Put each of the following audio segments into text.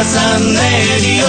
サンレディ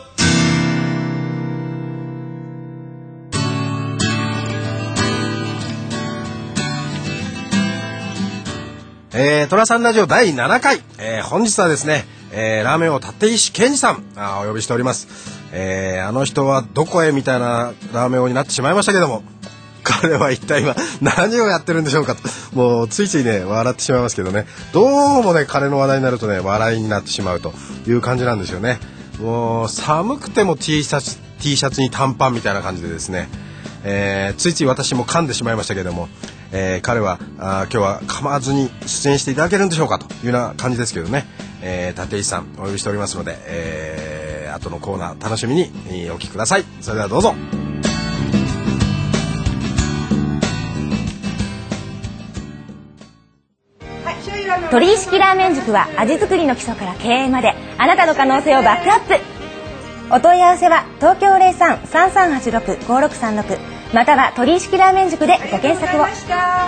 オ。トラさんラジオ第7回、本日はですね、ラーメン王立石健二さんお呼びしております。あの人はどこへみたいなラーメン王になってしまいましたけども、彼は一体今何をやってるんでしょうかと、もうついついね笑ってしまいますけどね、どうもね彼の話題になるとね笑いになってしまうという感じなんですよね。もう寒くても T シャツに短パンみたいな感じでですね、ついつい私も噛んでしまいましたけども、彼は今日は噛まずに出演していただけるんでしょうかというような感じですけどね、立石さんお呼びしておりますので、後のコーナー楽しみにお聞きください。それではどうぞ。 鳥居式ラーメン塾は味作りの基礎から経営まであなたの可能性をバックアップ。お問い合わせは東京 03-3386-5636 または鳥居式ラーメン塾でご検索を。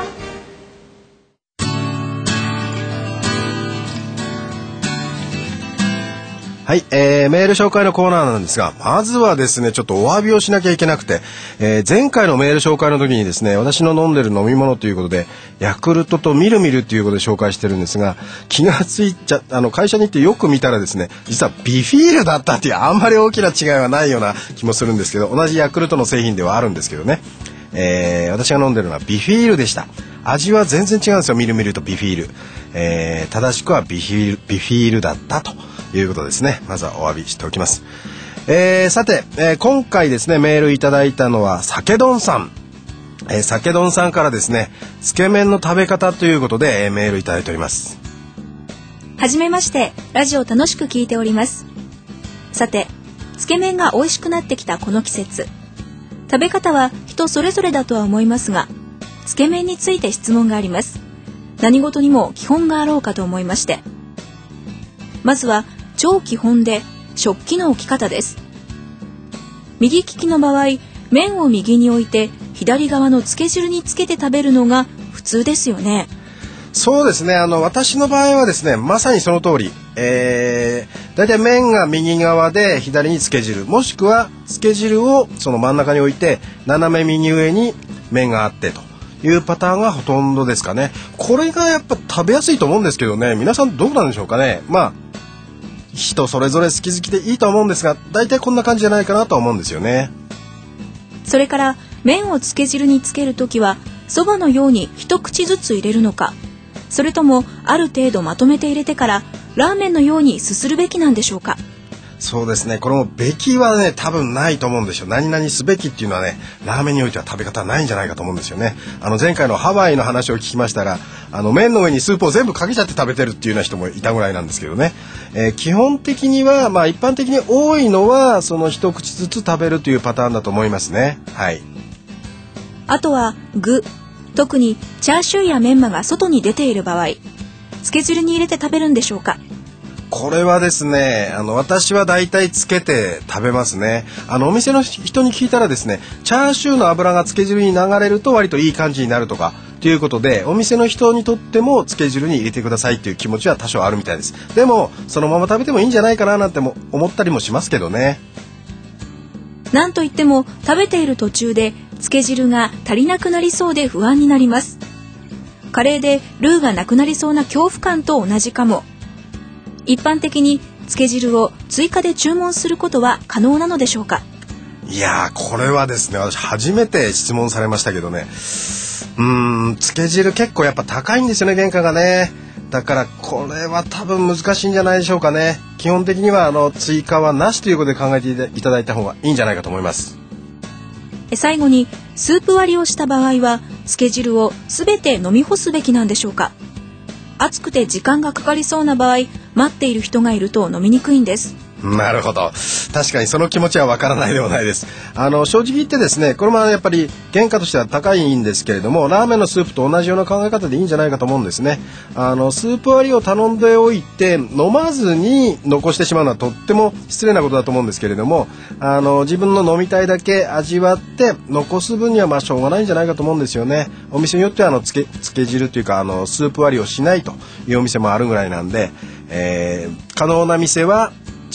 はい、メール紹介のコーナーなんですが、まずはですねちょっとお詫びをしなきゃいけなくて、前回のメール紹介の時にですね私の飲んでる飲み物ということでヤクルトとミルミルということで紹介してるんですが、気がついちゃ会社に行ってよく見たらですね実はビフィールだったっていう、あんまり大きな違いはないような気もするんですけど、同じヤクルトの製品ではあるんですけどね、私が飲んでるのはビフィールでした。味は全然違うんですよ、ミルミルとビフィール、正しくはビフィールだったということですね。まずはお詫びしておきます。さて、今回ですねメールいただいたのは酒丼さん、酒丼さんからですねつけ麺の食べ方ということで、メールいただいております。 はじめまして、ラジオ楽しく聞いております。さて、つけ麺が美味しくなってきたこの季節、食べ方は人それぞれだとは思いますが、つけ麺について質問があります。何事にも基本があろうかと思いまして、まずは超基本で食器の置き方です。右利きの場合、麺を右に置いて左側のつけ汁につけて食べるのが普通ですよね。 そうですね、私の場合はですねまさにその通り、だいたい麺が右側で左につけ汁、もしくはつけ汁をその真ん中に置いて斜め右上に麺があってというパターンがほとんどですかね。これがやっぱ食べやすいと思うんですけどね、皆さんどうなんでしょうかね。まあ人それぞれ好き好きでいいと思うんですが、大体こんな感じじゃないかなと思うんですよね。 それから麺をつけ汁につけるときはそばのように一口ずつ入れるのか、それともある程度まとめて入れてからラーメンのようにすするべきなんでしょうか。 そうですね、これもべきはね多分ないと思うんですよ。何々すべきっていうのはねラーメンにおいては食べ方ないんじゃないかと思うんですよね。前回のハワイの話を聞きましたら、麺の上にスープを全部かけちゃって食べてるっていうような人もいたぐらいなんですけどね、基本的には一般的に多いのはその一口ずつ食べるというパターンだと思いますね。はい。 あとは具、特にチャーシューやメンマが外に出ている場合、つけ汁に入れて食べるんでしょうか。 これはですね私はだいたいつけて食べますね。お店の人に聞いたらですね、チャーシューの油がつけ汁に流れると割といい感じになるとかということで、お店の人にとってもつけ汁に入れてくださいという気持ちは多少あるみたいです。でもそのまま食べてもいいんじゃないかななんても思ったりもしますけどね。 なんといっても食べている途中でつけ汁が足りなくなりそうで不安になります。カレーでルーがなくなりそうな恐怖感と同じかも。一般的につけ汁を追加で注文することは可能なのでしょうか。 いやー、これはですね私初めて質問されましたけどね、つけ汁結構やっぱ高いんですよね、原価がね。だからこれは多分難しいんじゃないでしょうかね。基本的には追加はなしということで考えていただいた方がいいんじゃないかと思います。 最後にスープ割りをした場合はつけ汁をすべて飲み干すべきなんでしょうか。熱くて時間がかかりそうな場合、待っている人がいると飲みにくいんです。 なるほど、確かにその気持ちはわからないでもないです。正直言ってですね、これもやっぱり原価としては高いんですけれども、ラーメンのスープと同じような考え方でいいんじゃないかと思うんですね。スープ割りを頼んでおいて飲まずに残してしまうのはとっても失礼なことだと思うんですけれども、自分の飲みたいだけ味わって残す分にはしょうがないんじゃないかと思うんですよね。お店によってはつけ汁というかスープ割りをしないというお店もあるぐらいなんで、可能な店は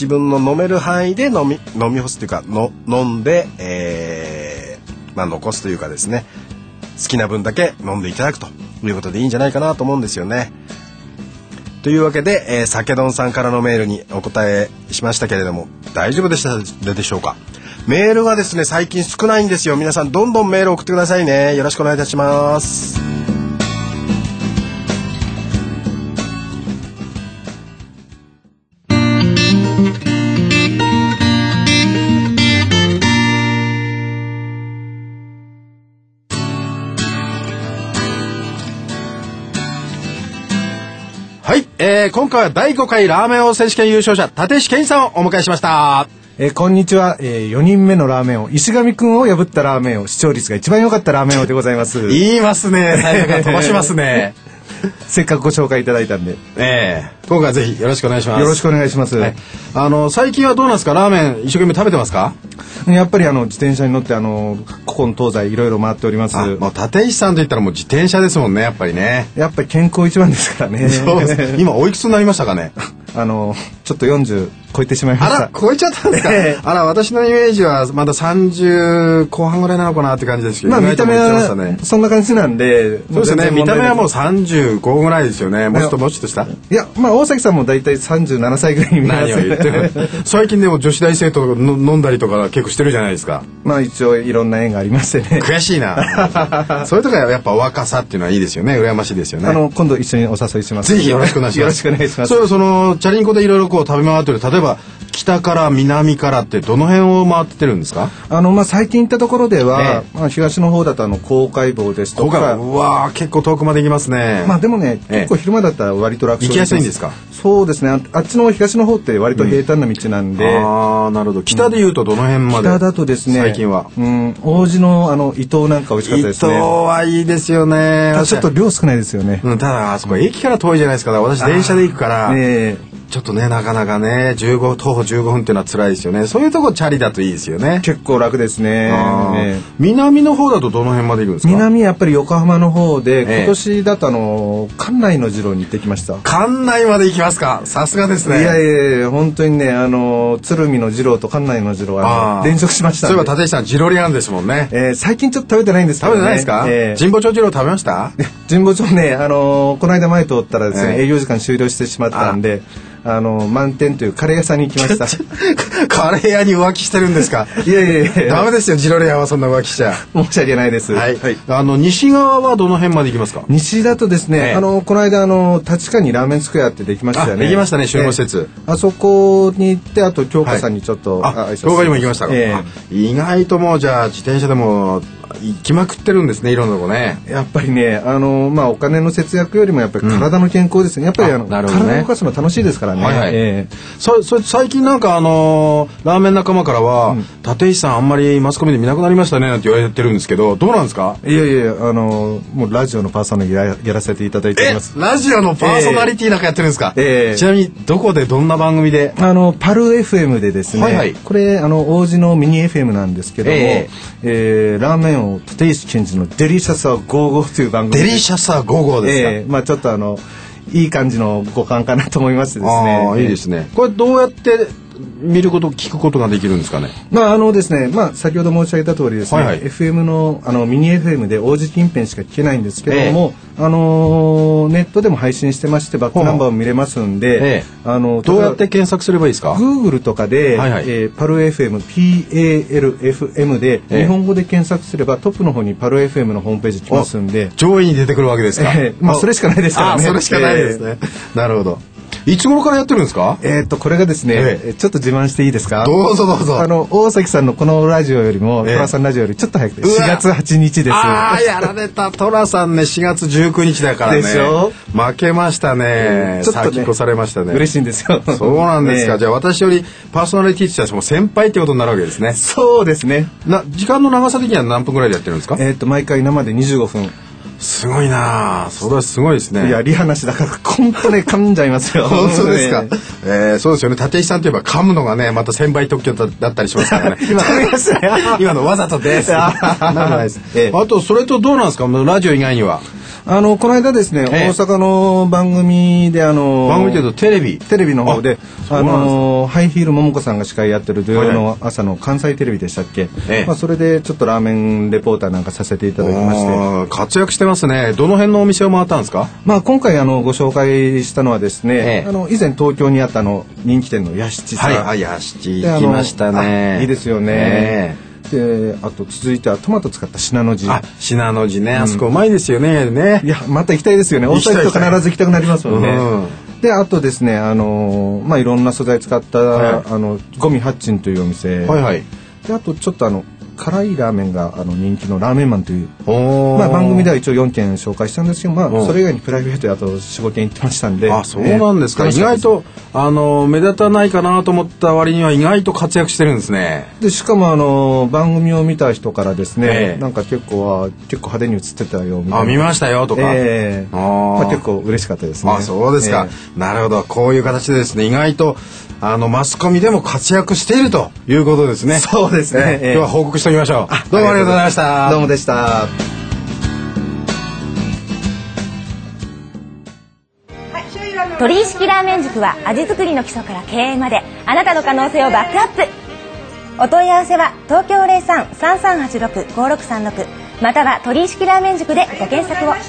自分の飲める範囲で飲み干すというか飲んで、残すというかですね、好きな分だけ飲んでいただくということでいいんじゃないかなと思うんですよね。というわけで、酒丼さんからのメールにお答えしましたけれども、大丈夫でしたでしょうか。メールがですね最近少ないんですよ。皆さんどんどんメール送ってくださいね。よろしくお願いいたします。はい、今回は第5回ラーメン王選手権優勝者立石健さんをお迎えしました。 こんにちは、4人目のラーメン王石上くんを破ったラーメン王、視聴率が一番良かったラーメン王でございます。 言いますね、最初から飛ばしますねせっかくご紹介いただいたんで、 今回はぜひよろしくお願いします。 よろしくお願いします、はい、 最近はどうなんですか。ラーメン一生懸命食べてますか。 やっぱり自転車に乗って古今東西いろいろ回っております。 もう立石さんといったらもう自転車ですもんね。やっぱりね、 やっぱり健康一番ですからね。 そうです。今おいくつになりましたかね。 ちょっと40超えてしまいました。 あら、超えちゃったんですか。あら、私のイメージはまだ30後半ぐらいなのかなって感じですけど、 見た目はそんな感じなんで。 そうですね、見た目はもう35ぐらいですよね。もうちょっとした。 いや、大崎さんもだいたい37歳ぐらいに見えます。 何を言ってる最近でも女子大生と飲んだりとか結構してるじゃないですか。 一応いろんな縁がありましてね。 悔しいなそういうとこはやっぱ若さっていうのはいいですよね。羨ましいですよね。 今度一緒にお誘いします。 ぜひよろしくお願いします。 よろしくお願いします。 そのチャリンコでいろいろ食べ回ってる、例えば北から南からってどの辺を回ってるんですか。 最近行ったところでは、東の方だと公海坊ですとか。 うわー、結構遠くまで行きますね。 でもね、結構昼間だったら割と楽勝行きやすいんですか。 そうですね、あっちの東の方って割と平坦な道なんで、 なるほど。北でいうとどの辺まで。 北だとですね、 最近は王子の伊東なんか美味しかったですね。 伊東はいいですよね。 ちょっと量少ないですよね。 ただあそこ駅から遠いじゃないですか。私電車で行くからちょっとね、なかなかね、徒歩15分っていうのは辛いですよね。そういうとこチャリだといいですよね。 結構楽ですね。 南の方だとどの辺まで行くんですか。 南やっぱり横浜の方で、今年だと関内の次郎に行ってきました。 関内まで行きますか。さすがですね。 いや本当にね、鶴見の次郎と関内の次郎連続しました。 そういえば立石さんジロリアンですもんね。 最近ちょっと食べてないんですけどね。 食べてないですか。神保町次郎食べました。 神保町ね、この間前通ったらですね、営業時間終了してしまったんで、満点というカレー屋さんに行きましたカレー屋に浮気してるんですか。 いやダメですよ、ジロレアはそんな浮気しちゃ。 申し訳ないです。 はい、西側はどの辺まで行きますか。 西だとですね、この間立川にラーメンスクエアってできましたよね。 できましたね、集合施設。 あそこに行って、あと京香さんにちょっと京香にも行きましたか。意外ともうじゃあ自転車でも行きまくってるんですね、いろんなとこね。 やっぱりね、お金の節約よりもやっぱり体の健康ですね。やっぱり体を動かすの楽しいですからね。 最近なんかラーメン仲間からは、立石さんあんまりマスコミで見なくなりましたねなんて言われてるんですけど、どうなんですか。 いやもうラジオのパーソナリティやらせていただいております。 ラジオのパーソナリティなんかやってるんですか。ちなみにどこでどんな番組で。 パル FM でですね、これ王子のミニ FM なんですけども、ラーメン王立石健二のデリシャスは55という番組。 デリシャスは55ですか。 ちょっといい感じの五感かなと思いましてですね。 いいですね。これどうやって見ること聞くことができるんですかね。 ですね、先ほど申し上げた通りですね、FM のミニ FM で王子近辺しか聞けないんですけれども、ネットでも配信してまして、バックナンバーも見れますんで、 どうやって検索すればいいですか。 Google とかで、パル FM PALFM で日本語で検索すればトップの方にパル FM のホームページ来ますんで、 上位に出てくるわけですか。 それしかないですからね。 それしかないですね。なるほど。いつ頃からやってるんですか。 これがですね、ちょっと自慢していいですか。 どうぞどうぞ。 大崎さんのこのラジオよりも、寅さんラジオよりちょっと早くて4月8日です。 やられた。寅さんね、4月19日だからね。でしょ。負けましたね。ちょっと先越されましたね。 嬉しいんですよ。 そうなんですか。じゃあ私よりパーソナリティとしても先輩ってことになるわけですね。 そうですね。 時間の長さ的には何分ぐらいでやってるんですか。 毎回生で25分。 すごいな。それはすごいですね。 いや、リハなしだから本当ね、噛んじゃいますよ。 本当ですか。そうですよね。立石さんといえば噛むのがね、また先輩特許だったりしますからね。 今のわざとです。 なんないです。あとそれとどうなんですか。ラジオ以外には。 この間ですね、大阪の番組で番組というとテレビの方でハイヒール桃子さんが司会やってる土曜の朝の関西テレビでしたっけ、それでちょっとラーメンレポーターなんかさせていただきまして。 活躍してますね。どの辺のお店を回ったんですか？ 今回ご紹介したのはですね、以前東京にあった人気店の屋敷さん。 屋敷行きましたね。 いいですよね。であと続いてはトマト使った信濃路。 信濃路ね、あそこうまいですよね。 いやまた行きたいですよね。大阪と必ず行きたくなりますもんね。であとですねいろんな素材使った、ゴミハッチンというお店、であとちょっと辛いラーメンが人気のラーメンマンという、番組では一応4件紹介したんですけど、それ以外にプライベートであと 4,5 件行ってましたんで。 そうなんですか。意外と目立たないかなと思った割には意外と活躍してるんですね。 でしかも番組を見た人からですね、なんか結構派手に映ってたよみたいな。 見ましたよとか。 結構嬉しかったですね。 そうですか。なるほど。こういう形でですね、意外とマスコミでも活躍しているということですね。 そうですね。 今日は報告しておきましょう。どうもありがとうございました。 どうもでした。 鳥居式ラーメン塾は味作りの基礎から経営まであなたの可能性をバックアップ。お問い合わせは東京 03-3386-5636 または鳥居式ラーメン塾でご検索を。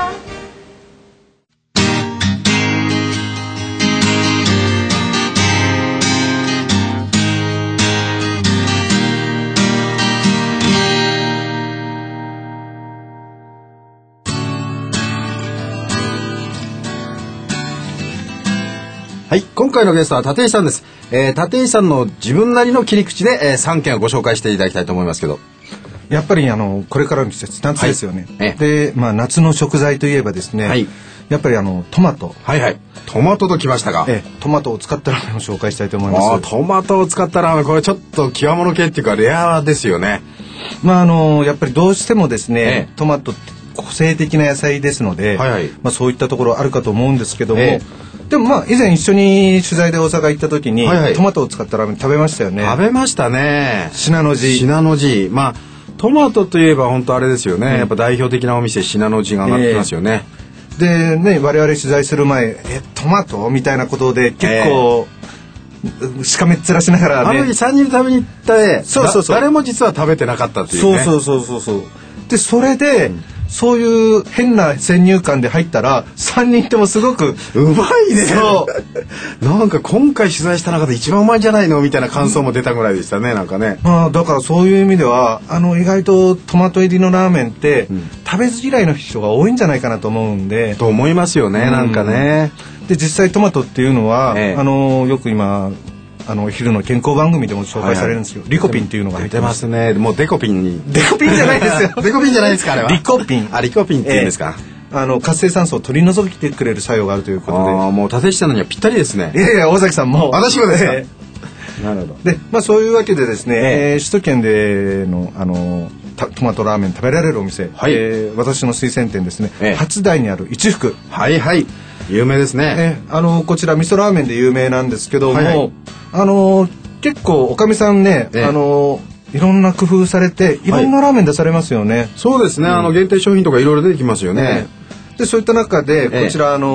はい、今回のゲストは立石さんです。立石さんの自分なりの切り口で、3件をご紹介していただきたいと思いますけど。 やっぱりこれからの季節夏ですよね。で夏の食材といえばですね、やっぱりトマト。 トマトときましたか。 トマトを使ったラーメンを紹介したいと思います。 トマトを使ったラーメン、これちょっと極物系っていうかレアですよね。 やっぱりどうしてもですね、トマトって個性的な野菜ですので、そういったところあるかと思うんですけども、でも以前一緒に取材で大阪行った時に、トマトを使ったラーメン食べましたよね。 食べましたね。 信濃路。 トマトといえば本当あれですよね。やっぱ代表的なお店信濃路が上がってきますよね。 でね、我々取材する前トマトみたいなことで結構、しかめっ面しながらね、 3人食べに行った誰も実は食べてなかったっていうね。 そうでそれで、そういう変な先入観で入ったら3人ともすごくうまいね。なんか今回取材した中で一番うまいんじゃないのみたいな感想も出たぐらいでしたね。なんかね。 だからそういう意味では意外とトマト入りのラーメンって、食べず嫌いの人が多いんじゃないかなと思うんで。 と思いますよね。なんかね。 で実際トマトっていうのは、よく今昼の健康番組でも紹介されるんですけど、リコピンっていうのが入ってますね。もうデコピンじゃないですよ。 デコピンじゃないですかあれは。 リコピン。 リコピンって言うんですか。 活性酸素を取り除いてくれる作用があるということで。 もう立石さんのにはぴったりですね。 いや大崎さんも。 私もですか。なるほど。 でそういうわけでですね、首都圏でのトマトラーメン食べられるお店、私の推薦店ですね、初台にある一福。 有名ですね。 こちら味噌ラーメンで有名なんですけども、結構おかみさんね、いろんな工夫されていろんなラーメン出されますよね。 そうですね。限定商品とかいろいろ出てきますよね。 でそういった中でこちら確か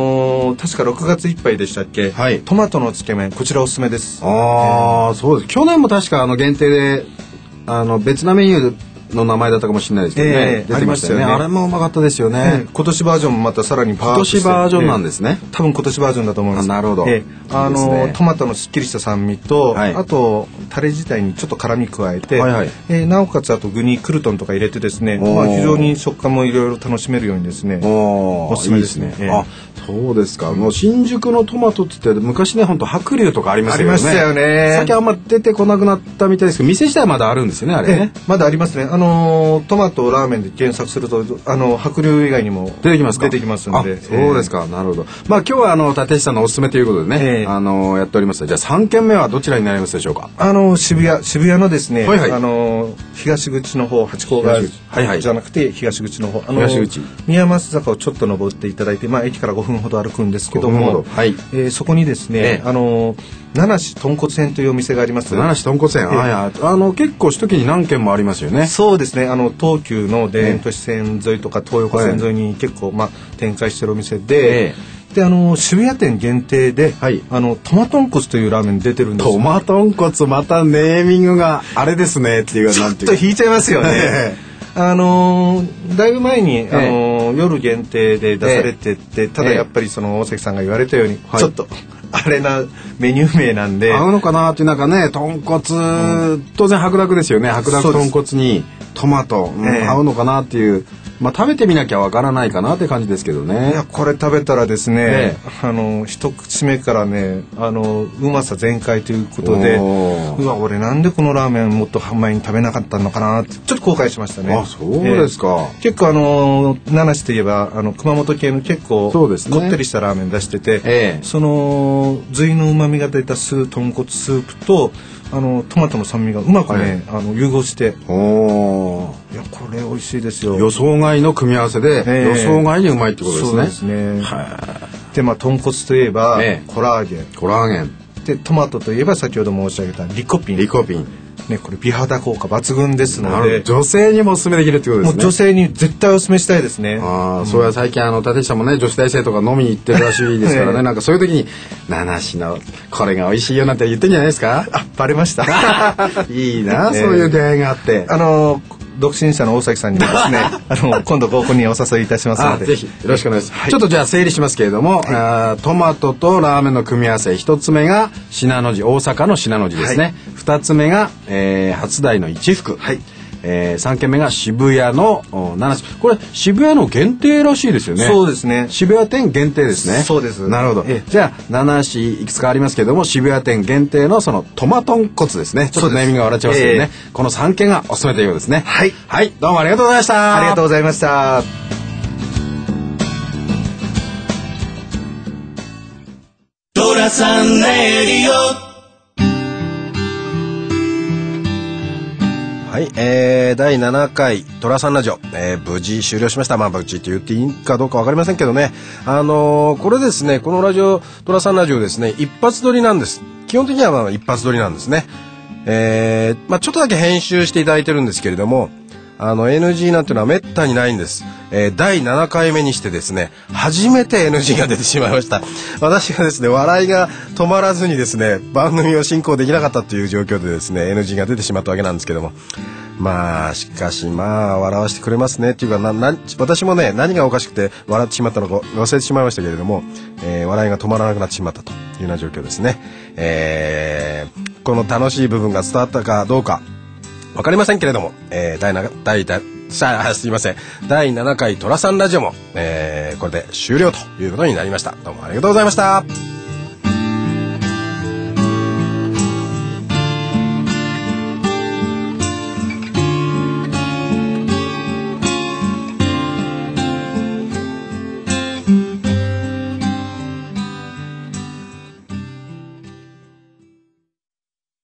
6月いっぱいでしたっけ、トマトのつけ麺、こちらおすすめです。 そうです。去年も確か限定で別なメニューの名前だったかもしれないですけどね。 ありましたよね。 あれもうまかったですよね。 今年バージョンもまたさらにパワーアップして。今年バージョンなんですね。 多分今年バージョンだと思います。 なるほど。 トマトのすっきりした酸味と、あとタレ自体にちょっと辛み加えて、なおかつあと具にクルトンとか入れてですね、非常に食感もいろいろ楽しめるようにですね、おすすめですね。 そうですか。もう新宿のトマトって言って昔ね、本当白龍とかありましたよね。 ありましたよね。 最近あんま出てこなくなったみたいですけど、店自体まだあるんですよね、あれね。 まだありますね。トマトラーメンで検索すると白龍以外にも出てきますか。 出てきますので。 そうですか。なるほど。今日は立石さんのおすすめということでね、やっております。じゃあ3軒目はどちらになりますでしょうか。 渋谷のですね、 東口の方、八甲川じゃなくて東口の方、東口宮益坂をちょっと登っていただいて、駅から5分ほど歩くんですけども、そこにですね、七市豚骨園というお店があります。 七市豚骨園、結構首都圏に何軒もありますよね。 そうですね、東急の田園都市線沿いとか東横線沿いに結構、展開しているお店で、で渋谷店限定で、トマ豚骨というラーメン出てるんですよ。 トマ豚骨、またネーミングがあれですねっていう、 ちょっと引いちゃいますよね。だいぶ前に、夜限定で出されてて、ただやっぱりその大関さんが言われたように、ちょっとあれなメニュー名なんで、 合うのかなっていう、なんかね、豚骨、当然白濁ですよね。白濁豚骨にトマト、合うのかなっていう。食べてみなきゃわからないかなって感じですけどね。 いや、これ食べたらですね、一口目からね、うまさ全開ということで、うわ、俺なんでこのラーメンもっと前に食べなかったのかなってちょっと後悔しましたね。 あ、そうですか。 結構七市といえば熊本系の結構こってりしたラーメン出してて、その髄の旨味が出た豚骨スープとトマトの酸味がうまくね、融合して、いや、これ美味しいですよ。 予想外の組み合わせで、予想外にうまいってことですね。 そうですね。で、豚骨といえば、コラーゲン。で、トマトといえば先ほど申し上げたリコピン。ね、これ美肌効果抜群ですので、 女性にもおすすめできるってことですね。 もう女性に絶対おすすめしたいですね。 そうや、最近立石さんもね、女子大生とか飲みに行ってるらしいですからね。なんかそういう時に七市のこれが美味しいよなんて言ってんじゃないですか。 バレました。 いいな、そういう出会いがあって。 独身者の大崎さんにはですね、今度合コンにお誘いいたしますので、 ぜひよろしくお願いします。ちょっとじゃあ整理しますけれども、トマトとラーメンの組み合わせ、一つ目が信濃路、大阪の信濃路ですね。二つ目が初台の一福。3軒目が渋谷の七市。これ渋谷の限定らしいですよね。 そうですね。 渋谷店限定ですね。 そうです。 なるほど。じゃあ七市いくつかありますけれども、渋谷店限定のそのトマ豚骨ですね。ちょっとネーミングが笑っちゃいますけどね。この3軒がおすすめというようですね。はい、どうもありがとうございました。 ありがとうございました。 トラさんレディオ。 はい、第7回トラさんラジオ、無事終了しました。無事って言っていいかどうか分かりませんけどね、これですね、このラジオトラさんラジオですね、一発撮りなんです。基本的には一発撮りなんですね。ちょっとだけ編集していただいてるんですけれども、NG なんていうのはめったにないんです。第7回目にしてですね、初めて NG が出てしまいました。私がですね、笑いが止まらずにですね、番組を進行できなかったという状況でですね、NG が出てしまったわけなんですけども、しかし笑わせてくれますねっていうか、私もね、何がおかしくて笑ってしまったのか忘れてしまいましたけれども、笑いが止まらなくなってしまったというような状況ですね。この楽しい部分が伝わったかどうかわかりませんけれども、すいません。第7回トラさんラジオも、これで終了ということになりました。どうもありがとうございました。